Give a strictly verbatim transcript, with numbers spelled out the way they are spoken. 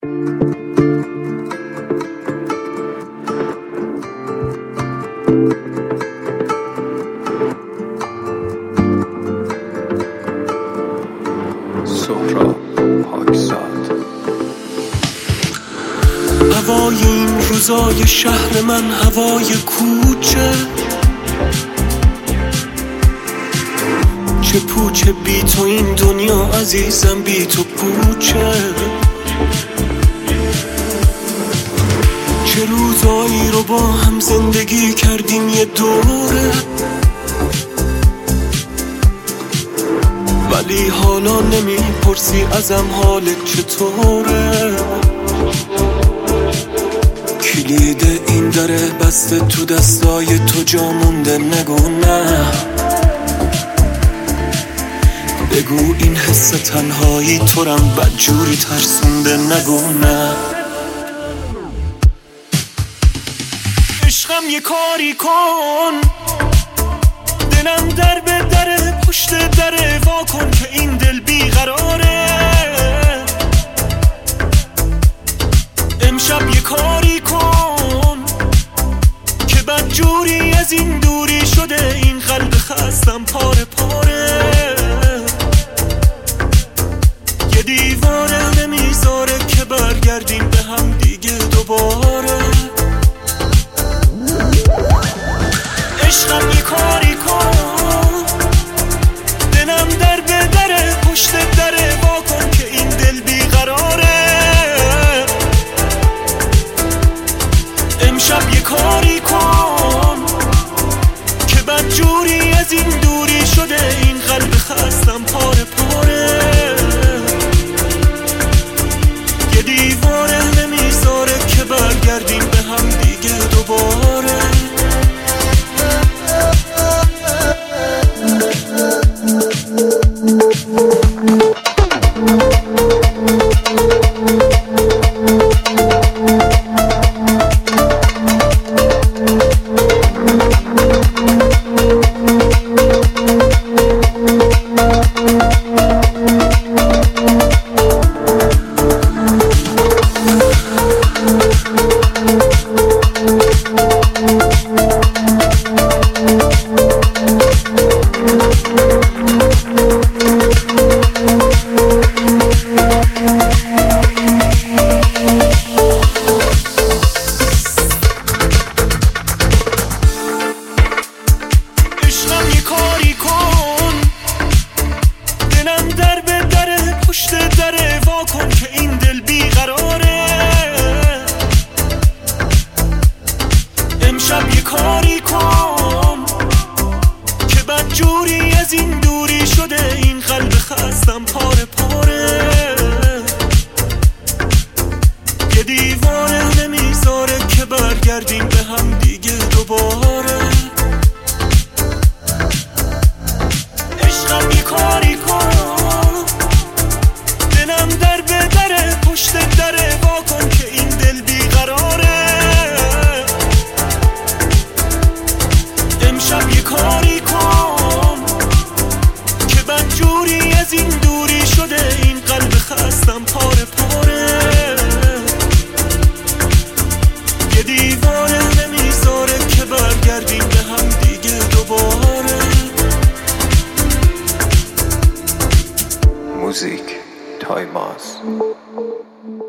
سهراب پاکزاد. هوای این روزای شهر من، هوای کوچه، چه پوچه بی تو این دنیا عزیزم، بی تو پوچه. چه روزایی رو با هم زندگی کردیم یه دوره، ولی حالا نمیپرسی ازم حالت چطوره. کلید این دره بسته تو دستای تو، جا مونده نگو نه، بگو این حس تنهایی تو رم بدجوری ترسونده، نگو نه. عشقم یه کاری کن، دلم در به دره، پشت دره وا کن که این دل بیقراره. امشب یه کاری کن که بدجوری از این دوری شده، این قلب خستم پاره پاره. یه دیواره نمیذاره که برگردیم به هم دیگه دوباره. عشقم یه کاری کن، دلم در به دره، پشت دره وا کن که این دل بیقراره. امشب یه کاری کن که بدجوری از این دوری شده، این قلب خستم پاره پاره. یه دیواره نمیذاره که برگردیم به هم دیگه دوباره. امشب یه کاری کن که بدجوری از این دوری شده، این قلب خستم پاره پاره. یه دیواره نمیذاره که برگردیم به هم دیگه دوباره. عشقم یه کاری کن، دلم در به دره، پشت دره وا کن که این دل بیقراره. امشب یه کاری کن که بدجوری از این دوری شده، این قلب خستم پاره پاره. یه دیواره نمیذاره که برگردیم به هم دیگه دوباره. موزیک تایماز.